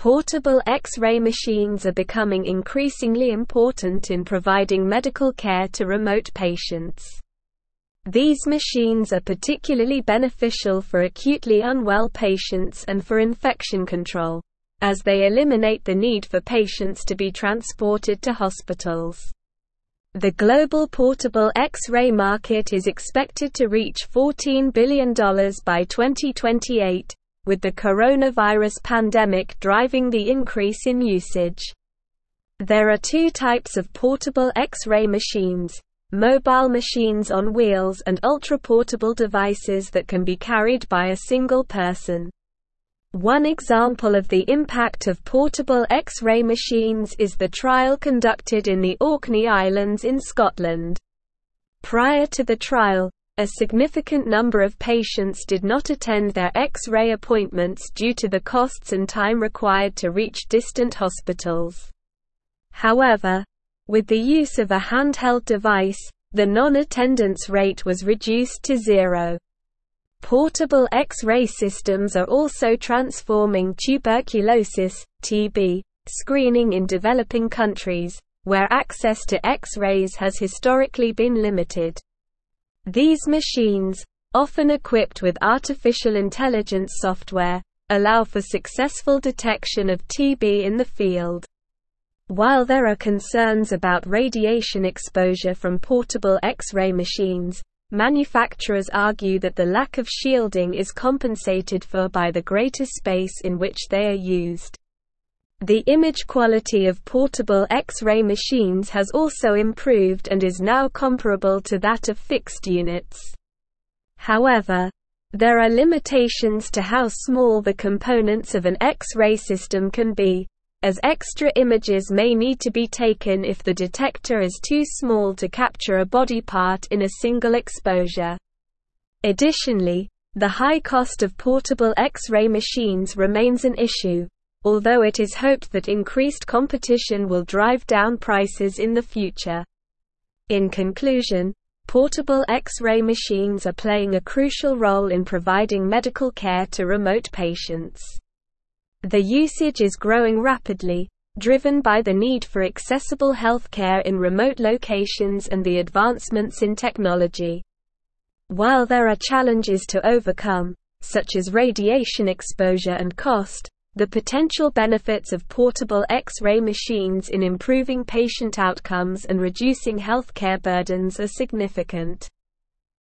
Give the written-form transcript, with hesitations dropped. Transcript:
Portable X-ray machines are becoming increasingly important in providing medical care to remote patients. These machines are particularly beneficial for acutely unwell patients and for infection control, as they eliminate the need for patients to be transported to hospitals. The global portable X-ray market is expected to reach $14 billion by 2028, with the coronavirus pandemic driving the increase in usage. There are two types of portable X-ray machines: mobile machines on wheels and ultra-portable devices that can be carried by a single person. One example of the impact of portable X-ray machines is the trial conducted in the Orkney Islands in Scotland. Prior to the trial, a significant number of patients did not attend their X-ray appointments due to the costs and time required to reach distant hospitals. However, with the use of a handheld device, the non-attendance rate was reduced to 0. Portable X-ray systems are also transforming tuberculosis (TB) screening in developing countries, where access to X-rays has historically been limited. These machines, often equipped with artificial intelligence software, allow for successful detection of TB in the field. While there are concerns about radiation exposure from portable X-ray machines, manufacturers argue that the lack of shielding is compensated for by the greater space in which they are used. The image quality of portable X-ray machines has also improved and is now comparable to that of fixed units. However, there are limitations to how small the components of an X-ray system can be, as extra images may need to be taken if the detector is too small to capture a body part in a single exposure. Additionally, the high cost of portable X-ray machines remains an issue, although it is hoped that increased competition will drive down prices in the future. In conclusion, portable X-ray machines are playing a crucial role in providing medical care to remote patients. The usage is growing rapidly, driven by the need for accessible healthcare in remote locations and the advancements in technology. While there are challenges to overcome, such as radiation exposure and cost, the potential benefits of portable X-ray machines in improving patient outcomes and reducing healthcare burdens are significant.